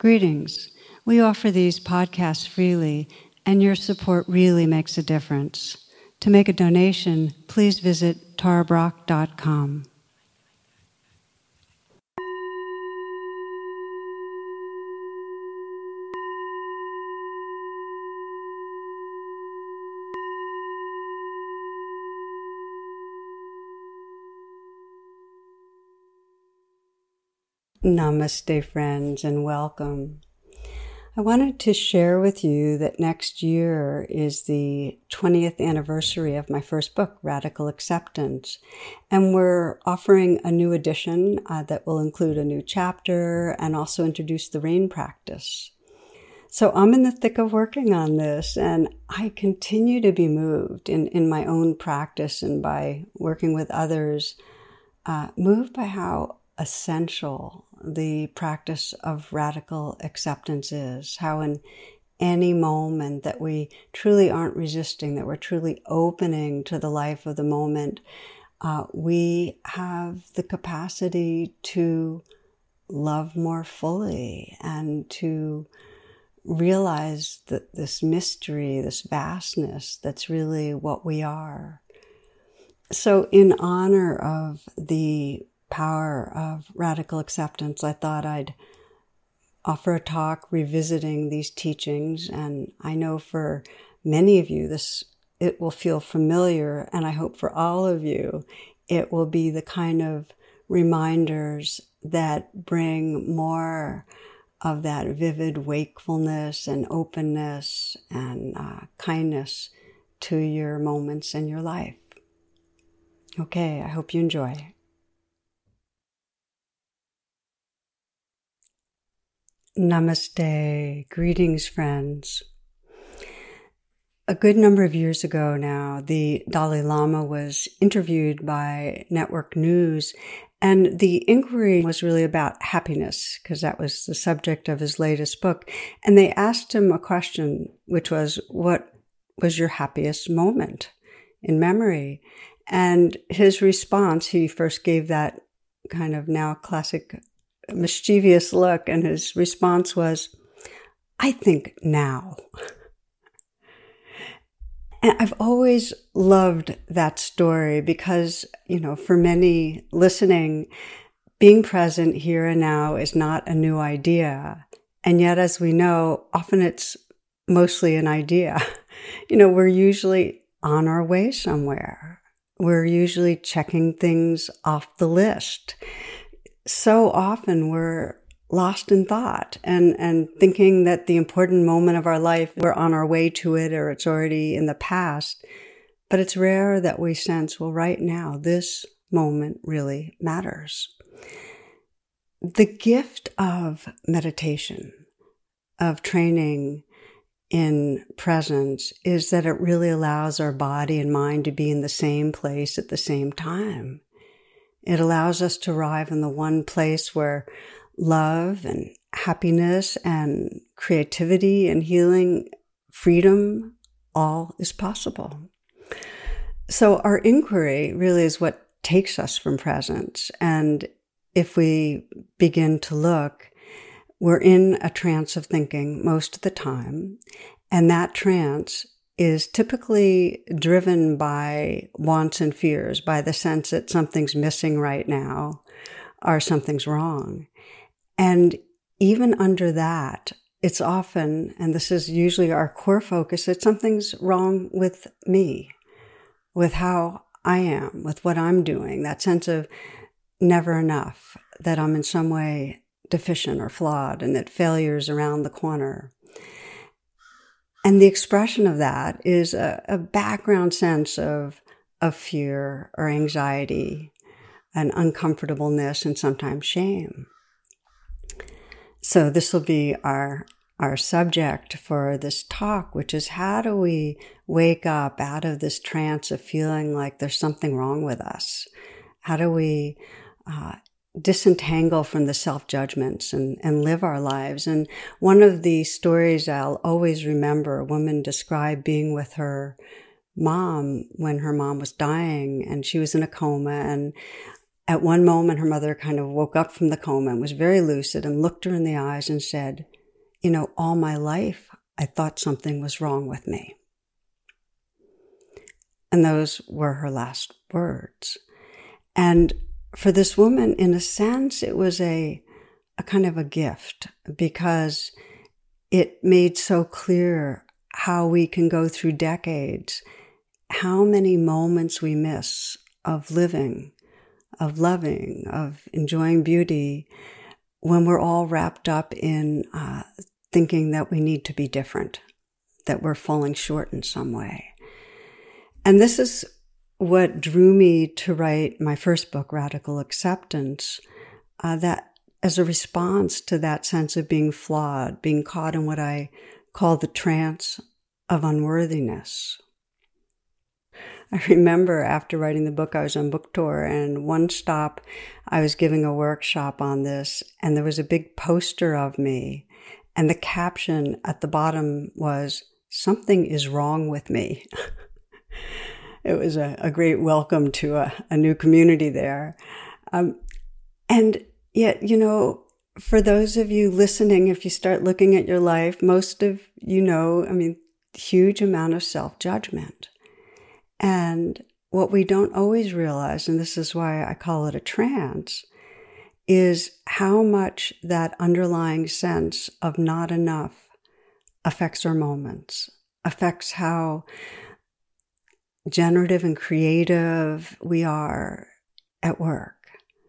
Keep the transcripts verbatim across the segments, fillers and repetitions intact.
Greetings. We offer these podcasts freely, and your support really makes a difference. To make a donation, please visit tara brach dot com. Namaste, friends, and welcome. I wanted to share with you that next year is the twentieth anniversary of my first book, Radical Acceptance, and we're offering a new edition uh, that will include a new chapter and also introduce the RAIN practice. So I'm in the thick of working on this, and I continue to be moved in, in my own practice and by working with others, uh, moved by how essential the practice of radical acceptance is, how in any moment that we truly aren't resisting, that we're truly opening to the life of the moment, uh, we have the capacity to love more fully and to realize that this mystery, this vastness, that's really what we are. So in honor of the power of radical acceptance, I thought I'd offer a talk revisiting these teachings, and I know for many of you this it will feel familiar, and I hope for all of you it will be the kind of reminders that bring more of that vivid wakefulness and openness and uh, kindness to your moments in your life. Okay, I hope you enjoy. Namaste. Greetings, friends. A good number of years ago now, the Dalai Lama was interviewed by Network News, and the inquiry was really about happiness, because that was the subject of his latest book. And they asked him a question, which was, what was your happiest moment in memory? And his response, he first gave that kind of now classic mischievous look, and his response was, I think now. And I've always loved that story because, you know, for many listening, being present here and now is not a new idea. And yet, as we know, often it's mostly an idea. You know, we're usually on our way somewhere. We're usually checking things off the list. So often we're lost in thought and, and thinking that the important moment of our life, we're on our way to it or it's already in the past. But it's rare that we sense, well, right now, this moment really matters. The gift of meditation, of training in presence, is that it really allows our body and mind to be in the same place at the same time. It allows us to arrive in the one place where love and happiness and creativity and healing, freedom, all is possible. So our inquiry really is what takes us from presence. And if we begin to look, we're in a trance of thinking most of the time. And that trance is typically driven by wants and fears, by the sense that something's missing right now or something's wrong. And even under that, it's often, and this is usually our core focus, that something's wrong with me, with how I am, with what I'm doing, that sense of never enough, that I'm in some way deficient or flawed, and that failure's around the corner. And the expression of that is a, a background sense of, of fear or anxiety and uncomfortableness and sometimes shame. So this will be our, our subject for this talk, which is how do we wake up out of this trance of feeling like there's something wrong with us? How do we uh, disentangle from the self-judgments and, and live our lives? And one of the stories I'll always remember, a woman described being with her mom when her mom was dying, and she was in a coma, and at one moment her mother kind of woke up from the coma and was very lucid and looked her in the eyes and said, you know, all my life, I thought something was wrong with me. And those were her last words. And for this woman, in a sense, it was a, a kind of a gift, because it made so clear how we can go through decades, how many moments we miss of living, of loving, of enjoying beauty, when we're all wrapped up in uh, thinking that we need to be different, that we're falling short in some way. And this is what drew me to write my first book, Radical Acceptance, uh, that as a response to that sense of being flawed, being caught in what I call the trance of unworthiness. I remember after writing the book, I was on book tour, and one stop, I was giving a workshop on this, and there was a big poster of me, and the caption at the bottom was, "Something is wrong with me." It was a, a great welcome to a, a new community there. Um, and yet, you know, for those of you listening, if you start looking at your life, most of you know, I mean, huge amount of self-judgment. And what we don't always realize, and this is why I call it a trance, is how much that underlying sense of not enough affects our moments, affects how generative and creative we are at work,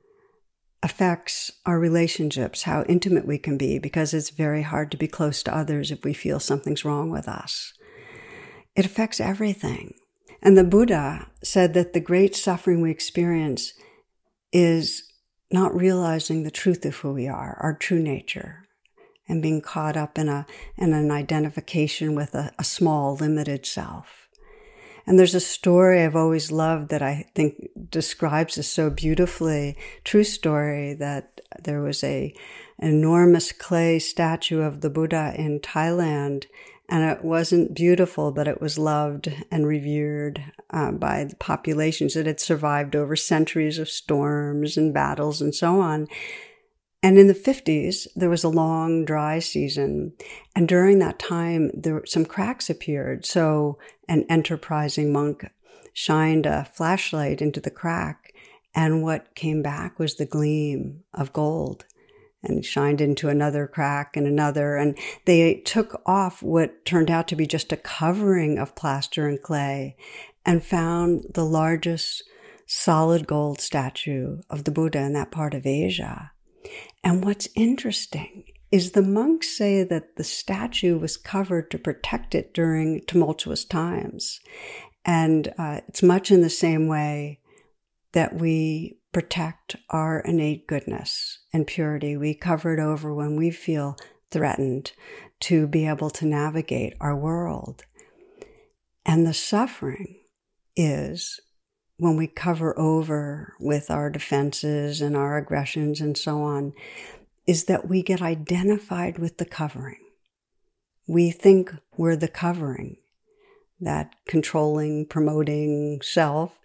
affects our relationships, how intimate we can be, because it's very hard to be close to others if we feel something's wrong with us. It affects everything. And the Buddha said that the great suffering we experience is not realizing the truth of who we are, our true nature, and being caught up in a in an identification with a, a small, limited self. And there's a story I've always loved that I think describes this so beautifully, true story, that there was a an enormous clay statue of the Buddha in Thailand, and it wasn't beautiful, but it was loved and revered uh, by the populations. It had survived over centuries of storms and battles and so on. And in the fifties, there was a long dry season. And during that time, there some cracks appeared. So an enterprising monk shined a flashlight into the crack, and what came back was the gleam of gold, and shined into another crack and another. And they took off what turned out to be just a covering of plaster and clay and found the largest solid gold statue of the Buddha in that part of Asia. And what's interesting is the monks say that the statue was covered to protect it during tumultuous times. And uh, it's much in the same way that we protect our innate goodness and purity. We cover it over when we feel threatened to be able to navigate our world. And the suffering is when we cover over with our defenses and our aggressions and so on, is that we get identified with the covering. We think we're the covering, that controlling, promoting self,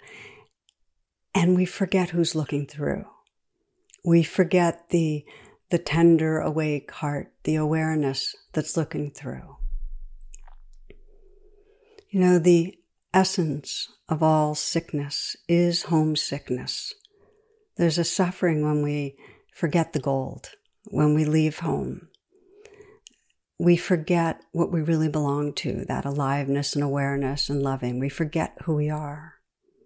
and we forget who's looking through. We forget the, the tender, awake heart, the awareness that's looking through. You know, the essence of all sickness is homesickness. There's a suffering when we forget the gold, when we leave home. We forget what we really belong to, that aliveness and awareness and loving. We forget who we are.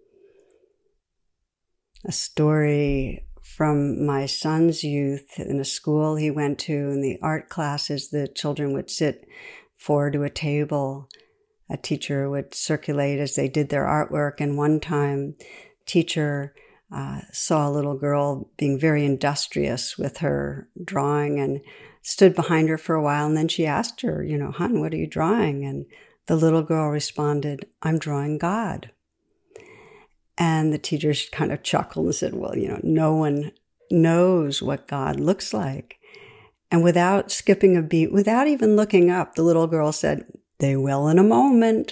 A story from my son's youth in a school he went to, in the art classes, the children would sit four to a table. A teacher would circulate as they did their artwork, and one time, teacher uh, saw a little girl being very industrious with her drawing and stood behind her for a while, and then she asked her, you know, "Hon, what are you drawing?" And the little girl responded, "I'm drawing God." And the teacher kind of chuckled and said, "Well, you know, no one knows what God looks like." And without skipping a beat, without even looking up, the little girl said, "They will in a moment."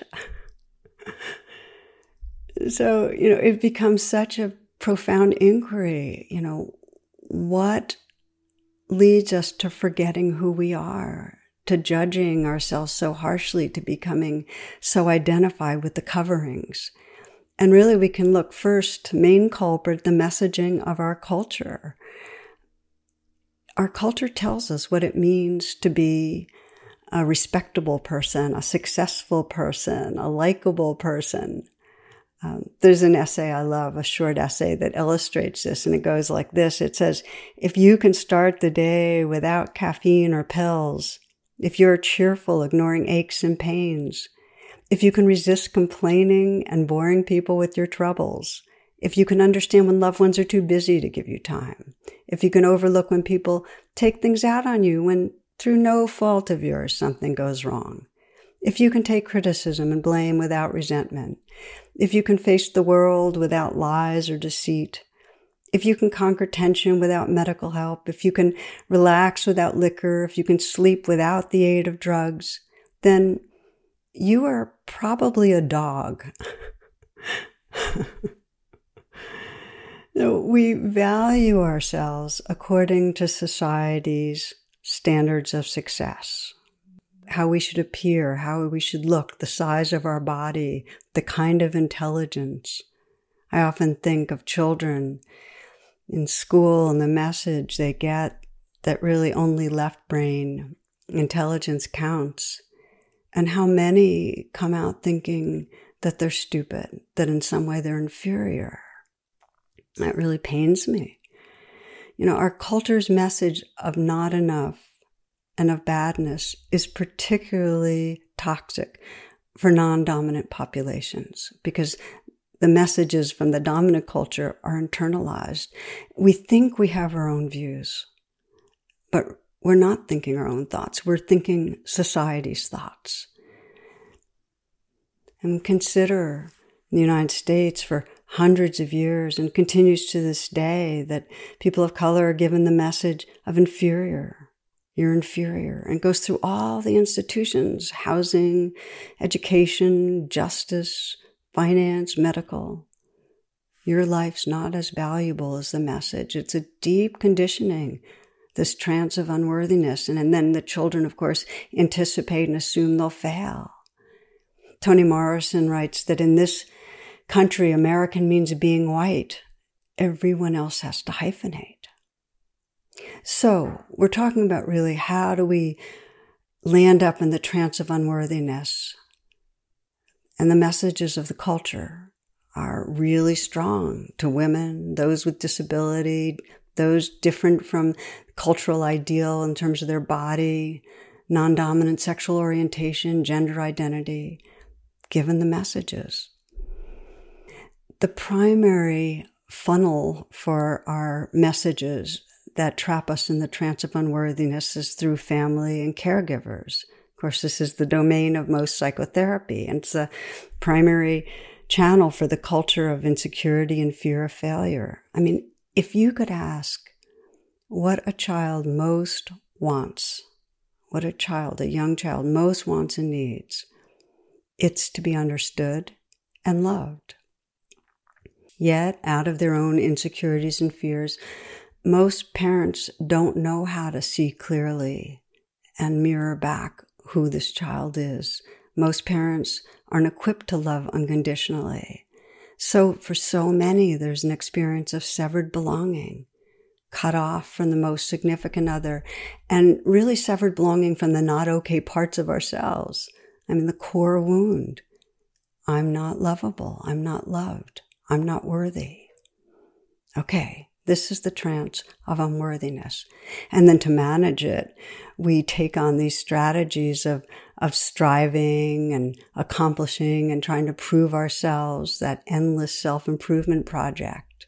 So, you know, it becomes such a profound inquiry, you know, what leads us to forgetting who we are, to judging ourselves so harshly, to becoming so identified with the coverings. And really we can look first, main culprit, the messaging of our culture. Our culture tells us what it means to be a respectable person, a successful person, a likable person. Um, there's an essay I love, a short essay that illustrates this, and it goes like this. It says, if you can start the day without caffeine or pills, if you're cheerful, ignoring aches and pains, if you can resist complaining and boring people with your troubles, if you can understand when loved ones are too busy to give you time, if you can overlook when people take things out on you when through no fault of yours something goes wrong, if you can take criticism and blame without resentment, if you can face the world without lies or deceit, if you can conquer tension without medical help, if you can relax without liquor, if you can sleep without the aid of drugs, then you are probably a dog. So we value ourselves according to society's standards of success, how we should appear, how we should look, the size of our body, the kind of intelligence. I often think of children in school and the message they get that really only left brain intelligence counts, and how many come out thinking that they're stupid, that in some way they're inferior. That really pains me. You know, our culture's message of not enough and of badness is particularly toxic for non-dominant populations because the messages from the dominant culture are internalized. We think we have our own views, but we're not thinking our own thoughts. We're thinking society's thoughts. And consider the United States for hundreds of years and continues to this day that people of color are given the message of inferior. You're inferior, and goes through all the institutions, housing, education, justice, finance, medical. Your life's not as valuable as the message. It's a deep conditioning, this trance of unworthiness. And, and then the children, of course, anticipate and assume they'll fail. Toni Morrison writes that in this country, American means being white. Everyone else has to hyphenate. So we're talking about really how do we land up in the trance of unworthiness? And the messages of the culture are really strong to women, those with disability, those different from cultural ideal in terms of their body, non-dominant sexual orientation, gender identity, given the messages. The primary funnel for our messages that trap us in the trance of unworthiness is through family and caregivers. Of course, this is the domain of most psychotherapy, and it's a primary channel for the culture of insecurity and fear of failure. I mean, if you could ask what a child most wants, what a child, a young child most wants and needs, it's to be understood and loved. Yet, out of their own insecurities and fears, most parents don't know how to see clearly and mirror back who this child is. Most parents aren't equipped to love unconditionally. So for so many, there's an experience of severed belonging, cut off from the most significant other, and really severed belonging from the not okay parts of ourselves. I mean, the core wound. I'm not lovable. I'm not loved. I'm not worthy. Okay. This is the trance of unworthiness. And then to manage it, we take on these strategies of, of striving and accomplishing and trying to prove ourselves, that endless self-improvement project.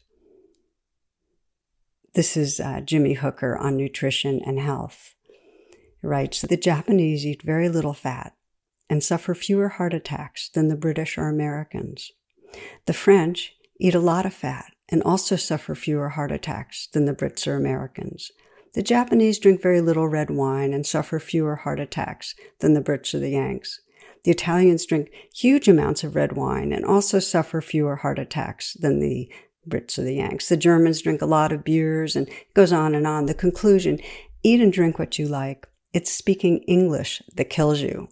This is uh, Jimmy Hooker on nutrition and health. He writes, the Japanese eat very little fat and suffer fewer heart attacks than the British or Americans. The French eat a lot of fat and also suffer fewer heart attacks than the Brits or Americans. The Japanese drink very little red wine and suffer fewer heart attacks than the Brits or the Yanks. The Italians drink huge amounts of red wine and also suffer fewer heart attacks than the Brits or the Yanks. The Germans drink a lot of beers, and it goes on and on. The conclusion, eat and drink what you like. It's speaking English that kills you.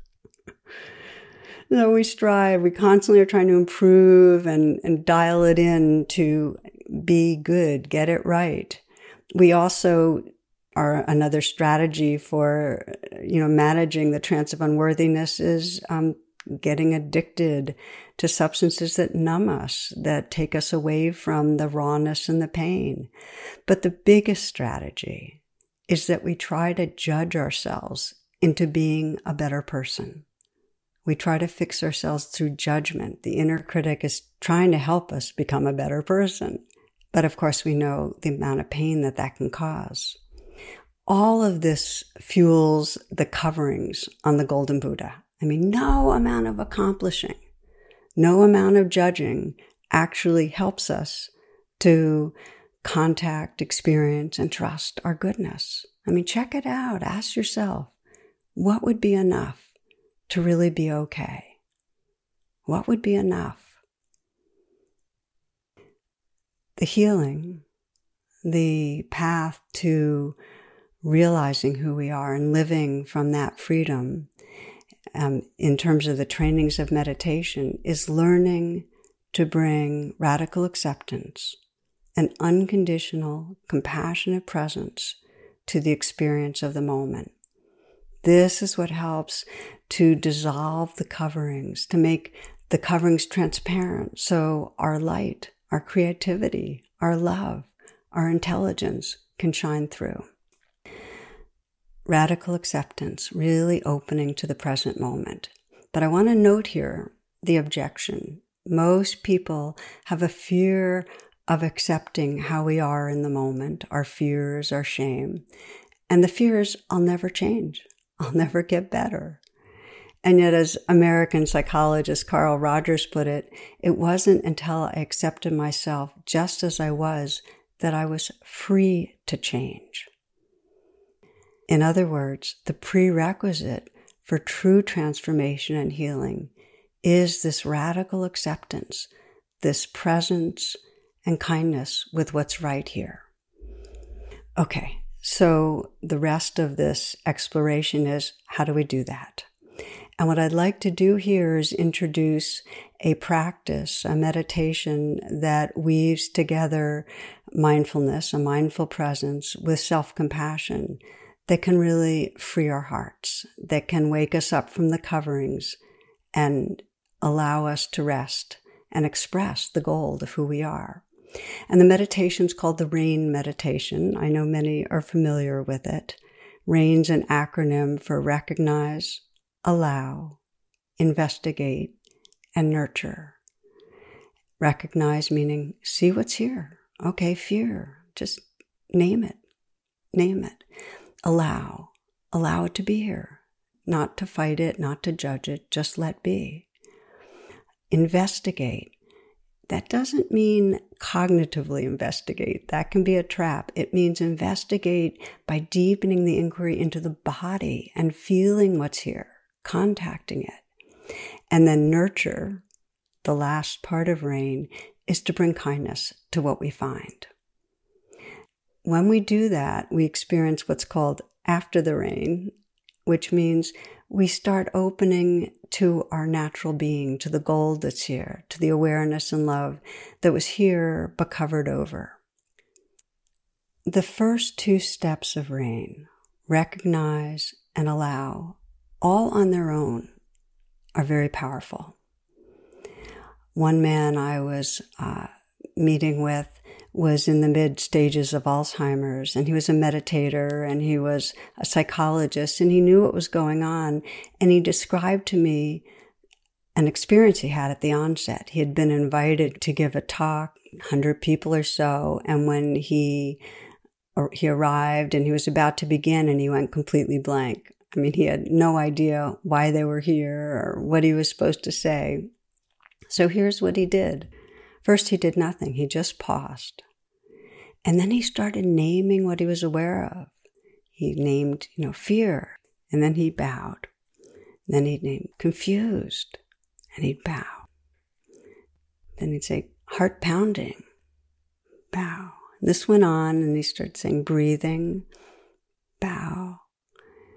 So we strive, we constantly are trying to improve and, and dial it in to be good, get it right. We also are another strategy for, you know, managing the trance of unworthiness is um, getting addicted to substances that numb us, that take us away from the rawness and the pain. But the biggest strategy is that we try to judge ourselves into being a better person. We try to fix ourselves through judgment. The inner critic is trying to help us become a better person. But of course, we know the amount of pain that that can cause. All of this fuels the coverings on the Golden Buddha. I mean, no amount of accomplishing, no amount of judging actually helps us to contact, experience, and trust our goodness. I mean, check it out. Ask yourself, what would be enough to really be okay? What would be enough? The healing, the path to realizing who we are and living from that freedom, um, in terms of the trainings of meditation, is learning to bring radical acceptance and unconditional, compassionate presence to the experience of the moment. This is what helps to dissolve the coverings, to make the coverings transparent so our light, our creativity, our love, our intelligence can shine through. Radical acceptance, really opening to the present moment. But I want to note here the objection. Most people have a fear of accepting how we are in the moment, our fears, our shame. And the fear is, I'll never change. I'll never get better. And yet, as American psychologist Carl Rogers put it, it wasn't until I accepted myself just as I was that I was free to change. In other words, the prerequisite for true transformation and healing is this radical acceptance, this presence and kindness with what's right here. Okay, so the rest of this exploration is, how do we do that? And what I'd like to do here is introduce a practice, a meditation that weaves together mindfulness, a mindful presence, with self-compassion that can really free our hearts, that can wake us up from the coverings and allow us to rest and express the gold of who we are. And the meditation is called the RAIN meditation. I know many are familiar with it. RAIN's an acronym for recognize, allow, investigate, and nurture. Recognize meaning see what's here. Okay, fear. Just name it. Name it. Allow. Allow it to be here. Not to fight it, not to judge it, just let be. Investigate. That doesn't mean cognitively investigate. That can be a trap. It means investigate by deepening the inquiry into the body and feeling what's here, contacting it. And then nurture, the last part of RAIN, is to bring kindness to what we find. When we do that, we experience what's called after the RAIN, which means we start opening to our natural being, to the gold that's here, to the awareness and love that was here but covered over. The first two steps of RAIN, recognize and allow, all on their own, are very powerful. One man I was uh, meeting with was in the mid stages of Alzheimer's, and he was a meditator and he was a psychologist, and he knew what was going on, and he described to me an experience he had at the onset. He had been invited to give a talk, one hundred people or so, and when he or he arrived and he was about to begin, and he went completely blank. I mean, he had no idea why they were here or what he was supposed to say. So here's what he did. First, he did nothing. He just paused. And then he started naming what he was aware of. He named, you know, fear, and then he bowed. And then he'd name confused, and he'd bow. Then he'd say heart pounding, bow. And this went on, and he started saying breathing, bow.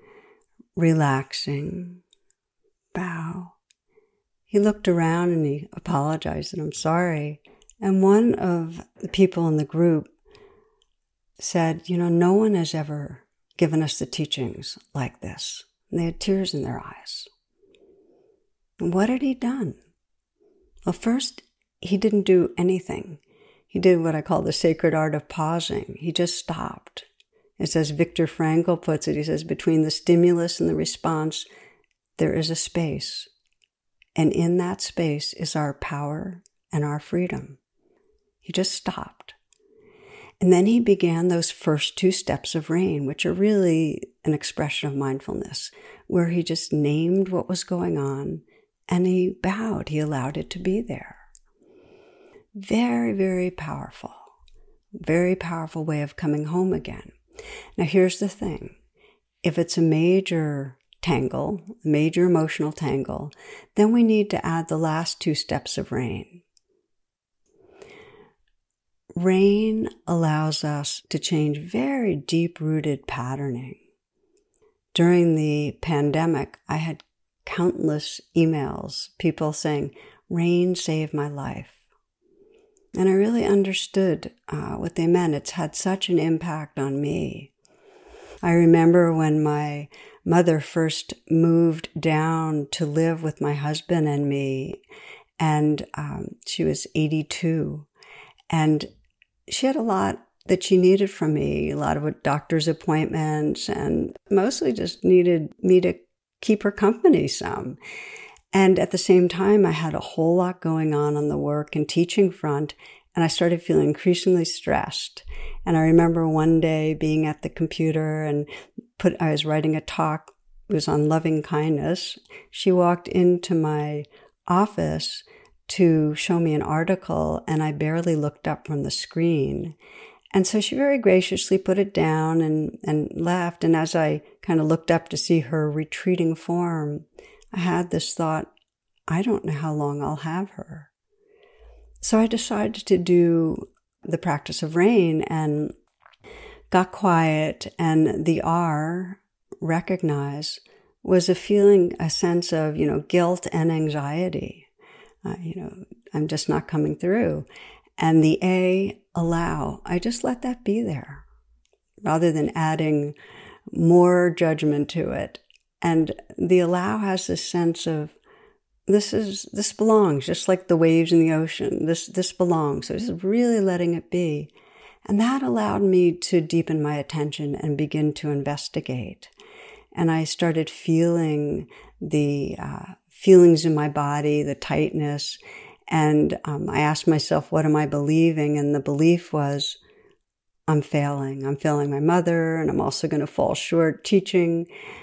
relaxing, bow. He looked around and he apologized and I'm sorry. And one of the people in the group said, you know, no one has ever given us the teachings like this. And they had tears in their eyes. And what had he done? Well, first, he didn't do anything. He did what I call the sacred art of pausing. He just stopped. It's as Viktor Frankl puts it, he says, between the stimulus and the response, there is a space. And in that space is our power and our freedom. He just stopped. And then he began those first two steps of RAIN, which are really an expression of mindfulness, where he just named what was going on and he bowed. He allowed it to be there. Very, very powerful. Very powerful way of coming home again. Now here's the thing. If it's a major tangle, a major emotional tangle, then we need to add the last two steps of RAIN. RAIN allows us to change very deep-rooted patterning. During the pandemic, I had countless emails, people saying, RAIN saved my life. And I really understood uh, what they meant. It's had such an impact on me. I remember when my mother first moved down to live with my husband and me, and um, she was eighty-two, and she had a lot that she needed from me, a lot of doctor's appointments, and mostly just needed me to keep her company some. And at the same time, I had a whole lot going on on the work and teaching front, and I started feeling increasingly stressed. And I remember one day being at the computer and put I was writing a talk, it was on loving kindness. She walked into my office to show me an article, and I barely looked up from the screen. And so she very graciously put it down and, and left. And as I kind of looked up to see her retreating form, I had this thought, I don't know how long I'll have her. So I decided to do the practice of RAIN and got quiet, and the R, recognize, was a feeling, a sense of, you know, guilt and anxiety. Uh, you know, I'm just not coming through. And the A, allow. I just let that be there rather than adding more judgment to it. And the allow has this sense of, this is, this belongs, just like the waves in the ocean. This, this belongs. So just really letting it be. And that allowed me to deepen my attention and begin to investigate. And I started feeling the uh, feelings in my body, the tightness. And um, I asked myself, what am I believing? And the belief was, I'm failing. I'm failing my mother, and I'm also going to fall short teaching.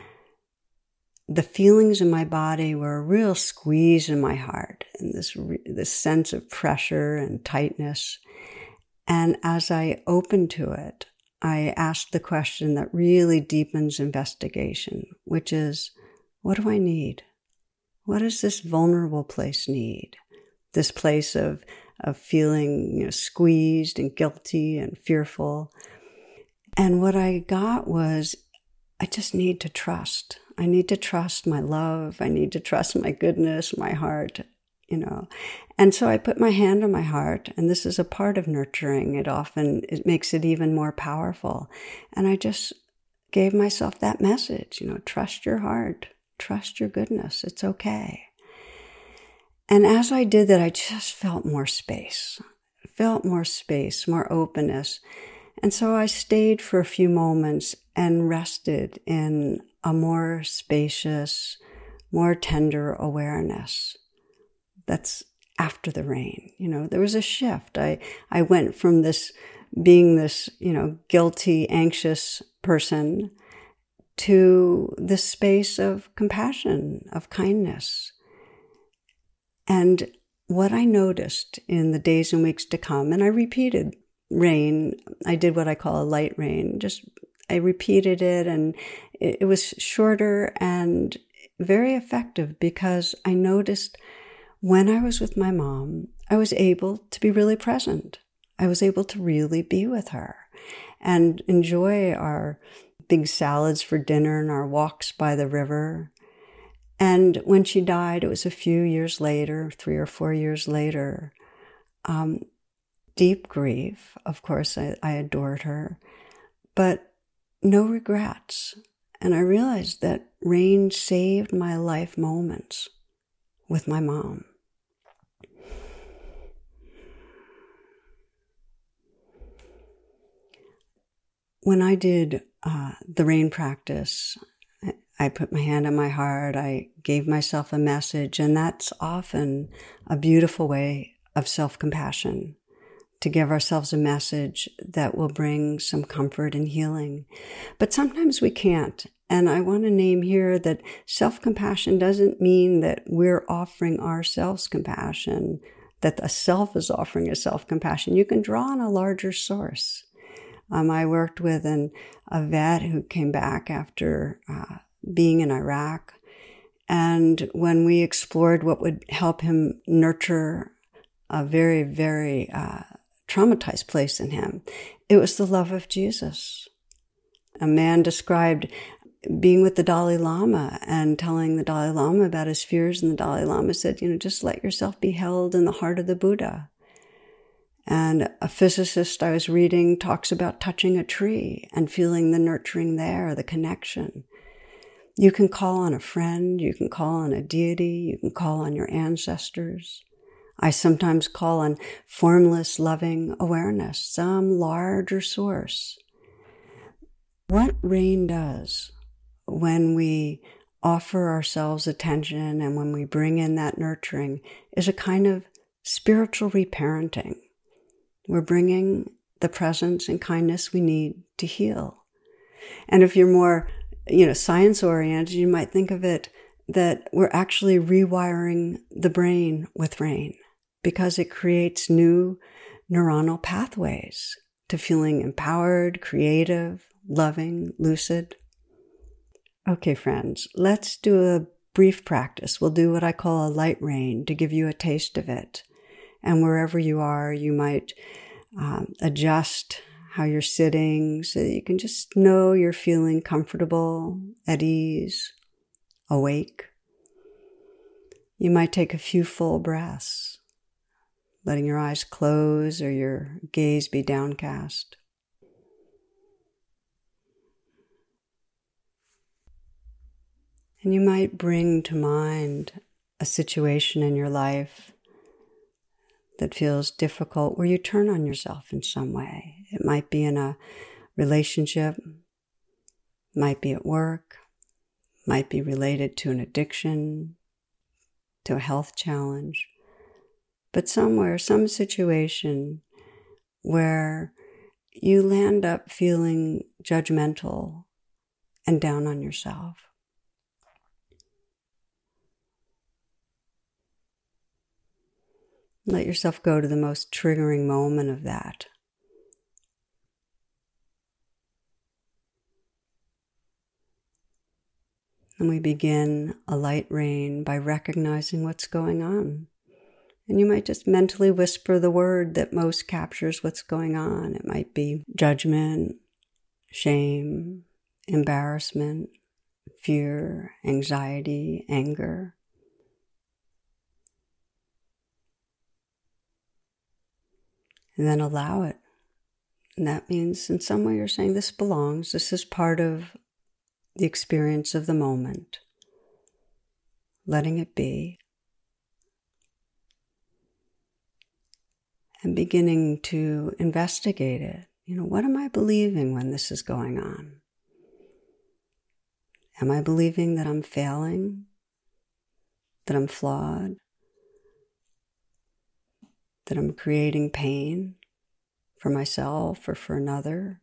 The feelings in my body were a real squeeze in my heart, and this this sense of pressure and tightness. And as I opened to it, I asked the question that really deepens investigation, which is, what do I need? What does this vulnerable place need? This place of, of feeling, you know, squeezed and guilty and fearful. And what I got was, I just need to trust. I need to trust my love. I need to trust my goodness, my heart, you know. And so I put my hand on my heart, and this is a part of nurturing. It often, it makes it even more powerful. And I just gave myself that message, you know, trust your heart, trust your goodness. It's okay. And as I did that, I just felt more space, felt more space, more openness. And so I stayed for a few moments and rested in a more spacious, more tender awareness. That's after the RAIN. You know, there was a shift. I, I went from this being this, you know, guilty, anxious person to this space of compassion, of kindness. And what I noticed in the days and weeks to come, and I repeated RAIN, I did what I call a light RAIN, just I repeated it, and it, it was shorter and very effective because I noticed when I was with my mom, I was able to be really present. I was able to really be with her and enjoy our big salads for dinner and our walks by the river. And when she died, it was a few years later, three or four years later, um, deep grief. Of course, I, I adored her, but no regrets. And I realized that rain saved my life moments with my mom. When I did uh, the rain practice, I put my hand on my heart, I gave myself a message, and that's often a beautiful way of self-compassion, to give ourselves a message that will bring some comfort and healing. But sometimes we can't. And I want to name here that self-compassion doesn't mean that we're offering ourselves compassion, that the self is offering a self-compassion. You can draw on a larger source. Um, I worked with an, a vet who came back after uh, being in Iraq. And when we explored what would help him nurture a very, very uh, traumatized place in him, it was the love of Jesus. A man described being with the Dalai Lama and telling the Dalai Lama about his fears, and the Dalai Lama said, you know, just let yourself be held in the heart of the Buddha. And a physicist I was reading talks about touching a tree and feeling the nurturing there, the connection. You can call on a friend, you can call on a deity, you can call on your ancestors. I sometimes call on formless, loving awareness, some larger source. What rain does when we offer ourselves attention and when we bring in that nurturing is a kind of spiritual reparenting. We're bringing the presence and kindness we need to heal. And if you're more, you know, science-oriented, you might think of it that we're actually rewiring the brain with rain because it creates new neuronal pathways to feeling empowered, creative, loving, lucid. Okay, friends, let's do a brief practice. We'll do what I call a light rain to give you a taste of it. And wherever you are, you might um, adjust how you're sitting so that you can just know you're feeling comfortable, at ease, awake. You might take a few full breaths, letting your eyes close or your gaze be downcast. And you might bring to mind a situation in your life that feels difficult, where you turn on yourself in some way. It might be in a relationship, might be at work, might be related to an addiction, to a health challenge, but somewhere, some situation where you land up feeling judgmental and down on yourself. Let yourself go to the most triggering moment of that. And we begin a light rain by recognizing what's going on. And you might just mentally whisper the word that most captures what's going on. It might be judgment, shame, embarrassment, fear, anxiety, anger. And then allow it. And that means in some way you're saying this belongs, this is part of the experience of the moment. Letting it be. And beginning to investigate it. You know, what am I believing when this is going on? Am I believing that I'm failing? That I'm flawed? That I'm creating pain for myself or for another?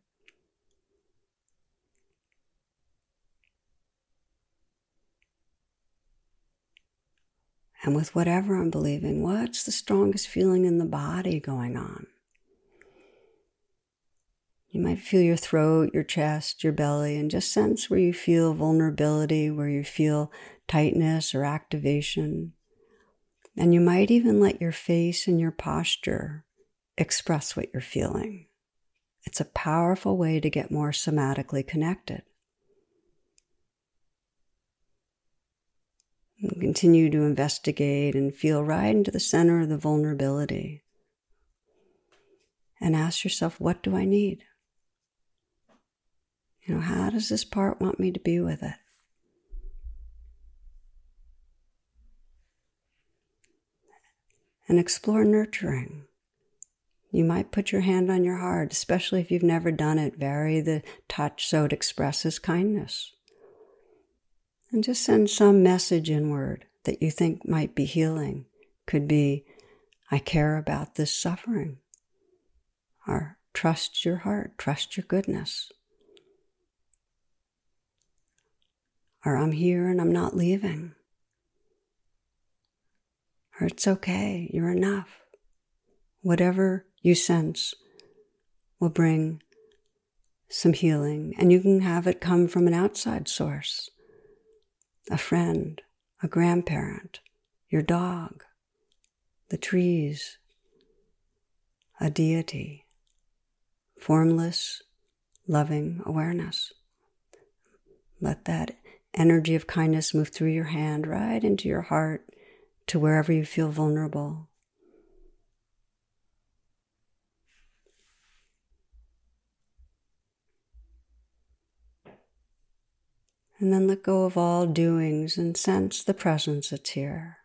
And with whatever I'm believing, what's the strongest feeling in the body going on? You might feel your throat, your chest, your belly, and just sense where you feel vulnerability, where you feel tightness or activation. And you might even let your face and your posture express what you're feeling. It's a powerful way to get more somatically connected. And continue to investigate and feel right into the center of the vulnerability. And ask yourself, what do I need? You know, how does this part want me to be with it? And explore nurturing. You might put your hand on your heart, especially if you've never done it. Vary the touch so it expresses kindness. And just send some message inward that you think might be healing. Could be, I care about this suffering. Or trust your heart, trust your goodness. Or I'm here and I'm not leaving. Or it's okay, you're enough. Whatever you sense will bring some healing. And you can have it come from an outside source. A friend, a grandparent, your dog, the trees, a deity, formless, loving awareness. Let that energy of kindness move through your hand right into your heart to wherever you feel vulnerable. And then let go of all doings and sense the presence that's here.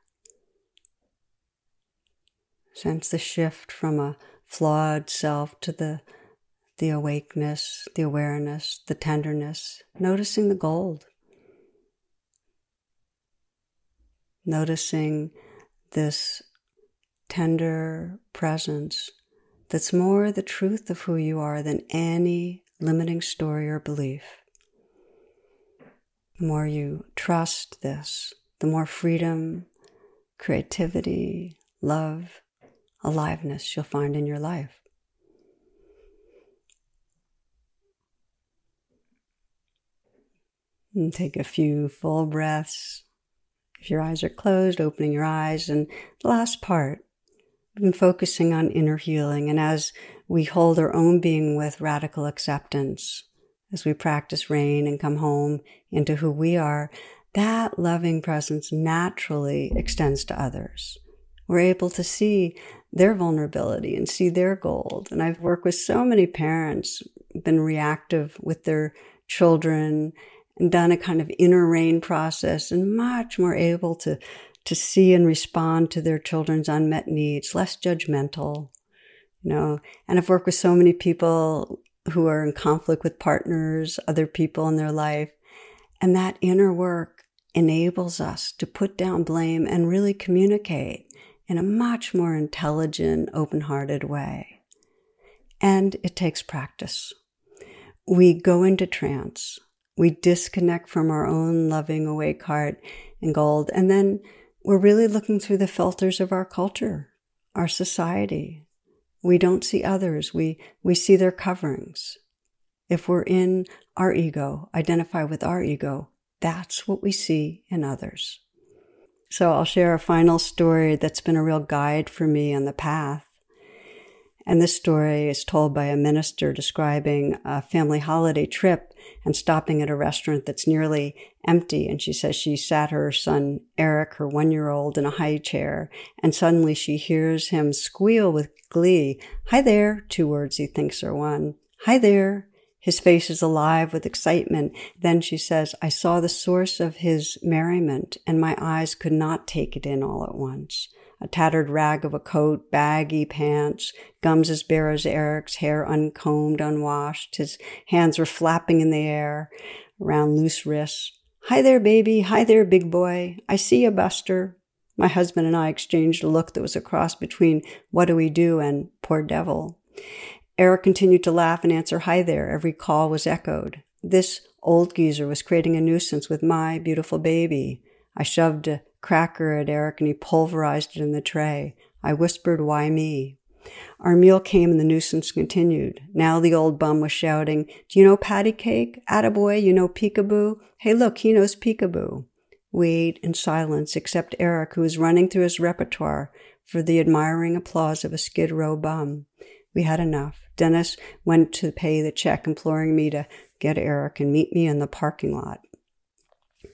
Sense the shift from a flawed self to the, the awakeness, the awareness, the tenderness, noticing the gold. Noticing this tender presence that's more the truth of who you are than any limiting story or belief. The more you trust this, the more freedom, creativity, love, aliveness you'll find in your life. And take a few full breaths. If your eyes are closed, opening your eyes. And the last part, we've been focusing on inner healing. And as we hold our own being with radical acceptance, as we practice rain and come home into who we are, that loving presence naturally extends to others. We're able to see their vulnerability and see their gold. And I've worked with so many parents, been reactive with their children, and done a kind of inner rain process, and much more able to, to see and respond to their children's unmet needs, less judgmental, you know. And I've worked with so many people who are in conflict with partners, other people in their life. And that inner work enables us to put down blame and really communicate in a much more intelligent, open-hearted way. And it takes practice. We go into trance. We disconnect from our own loving, awake heart and gold. And then we're really looking through the filters of our culture, our society. We don't see others. We, we see their coverings. If we're in our ego, identify with our ego, that's what we see in others. So I'll share a final story that's been a real guide for me on the path. And this story is told by a minister describing a family holiday trip and stopping at a restaurant that's nearly empty. And she says she sat her son, Eric, her one-year-old, in a high chair, and suddenly she hears him squeal with glee. "Hi there," two words he thinks are one. "Hi there." His face is alive with excitement. Then she says, "I saw the source of his merriment, and my eyes could not take it in all at once. A tattered rag of a coat, baggy pants, gums as bare as Eric's, hair uncombed, unwashed. His hands were flapping in the air around loose wrists. "Hi there, baby. Hi there, big boy. I see you, Buster." My husband and I exchanged a look that was a cross between "what do we do" and "poor devil." Eric continued to laugh and answer "hi there." Every call was echoed. This old geezer was creating a nuisance with my beautiful baby. I shoved a cracker at Eric and he pulverized it in the tray. I whispered, "Why me?" Our meal came and the nuisance continued. Now the old bum was shouting, "Do you know patty cake? Attaboy, you know peekaboo? Hey, look, he knows peekaboo." We ate in silence, except Eric, who was running through his repertoire for the admiring applause of a Skid Row bum. We had enough. Dennis went to pay the check, imploring me to get Eric and meet me in the parking lot.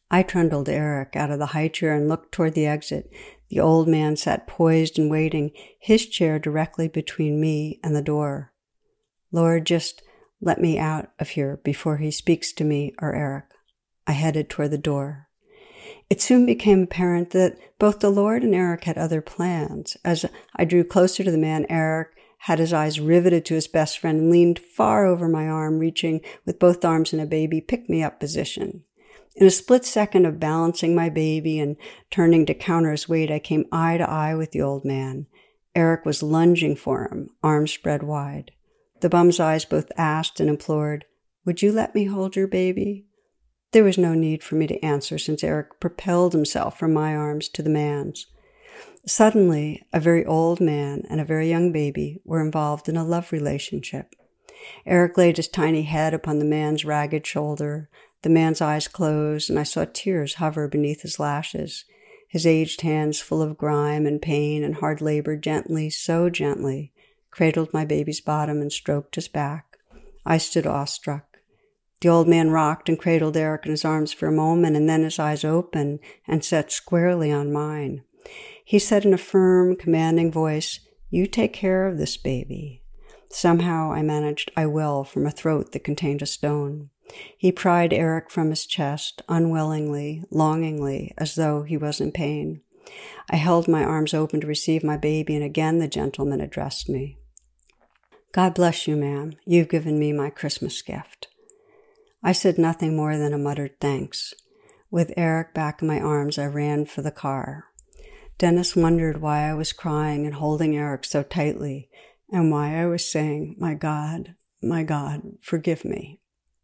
I trundled Eric out of the high chair and looked toward the exit. The old man sat poised and waiting, his chair directly between me and the door. Lord, just let me out of here before he speaks to me or Eric. I headed toward the door. It soon became apparent that both the Lord and Eric had other plans. As I drew closer to the man, Eric had his eyes riveted to his best friend and leaned far over my arm, reaching with both arms in a baby pick-me-up position. In a split second of balancing my baby and turning to counter his weight, I came eye to eye with the old man. Eric was lunging for him, arms spread wide. The bum's eyes both asked and implored, "Would you let me hold your baby?" There was no need for me to answer, since Eric propelled himself from my arms to the man's. Suddenly, a very old man and a very young baby were involved in a love relationship. Eric laid his tiny head upon the man's ragged shoulder. The man's eyes closed, and I saw tears hover beneath his lashes. His aged hands, full of grime and pain and hard labor, gently, so gently, cradled my baby's bottom and stroked his back. I stood awestruck. The old man rocked and cradled Eric in his arms for a moment, and then his eyes opened and set squarely on mine. He said in a firm, commanding voice, "You take care of this baby." Somehow I managed "I will" from a throat that contained a stone. He pried Eric from his chest, unwillingly, longingly, as though he was in pain. I held my arms open to receive my baby, and again the gentleman addressed me. "God bless you, ma'am. You've given me my Christmas gift." I said nothing more than a muttered thanks. With Eric back in my arms, I ran for the car. Dennis wondered why I was crying and holding Eric so tightly, and why I was saying, "My God, my God, forgive me."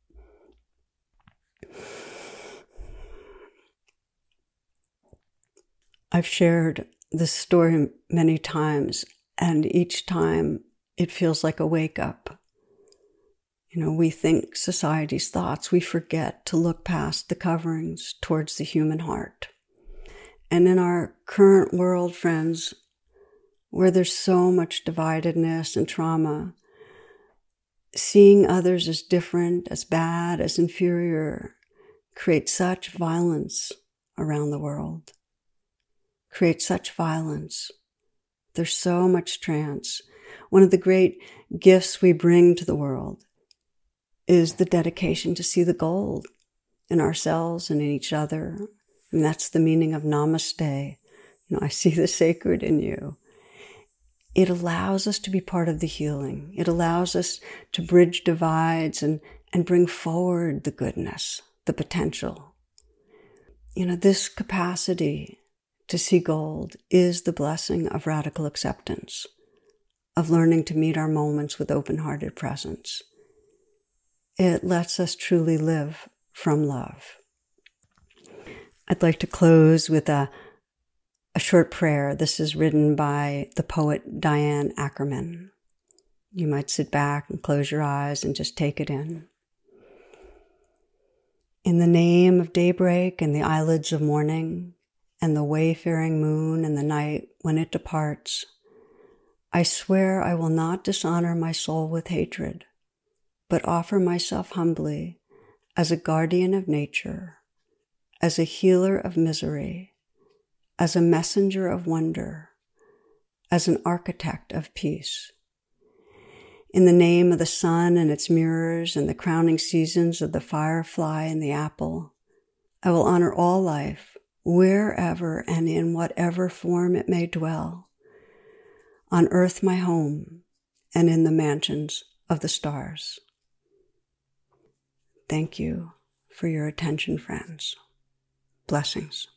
I've shared this story many times, and each time it feels like a wake-up. You know, we think society's thoughts. We forget to look past the coverings towards the human heart. And in our current world, friends, where there's so much dividedness and trauma, seeing others as different, as bad, as inferior, creates such violence around the world. Creates such violence. There's so much trance. One of the great gifts we bring to the world is the dedication to see the gold in ourselves and in each other. And that's the meaning of namaste. You know, I see the sacred in you. It allows us to be part of the healing. It allows us to bridge divides and, and bring forward the goodness, the potential. You know, this capacity to see gold is the blessing of radical acceptance, of learning to meet our moments with open-hearted presence. It lets us truly live from love. I'd like to close with a, a short prayer. This is written by the poet Diane Ackerman. You might sit back and close your eyes and just take it in. In the name of daybreak and the eyelids of morning, and the wayfaring moon and the night when it departs, I swear I will not dishonor my soul with hatred, but offer myself humbly as a guardian of nature, as a healer of misery, as a messenger of wonder, as an architect of peace. In the name of the sun and its mirrors and the crowning seasons of the firefly and the apple, I will honor all life, wherever and in whatever form it may dwell, on earth my home, and in the mansions of the stars. Thank you for your attention, friends. Blessings.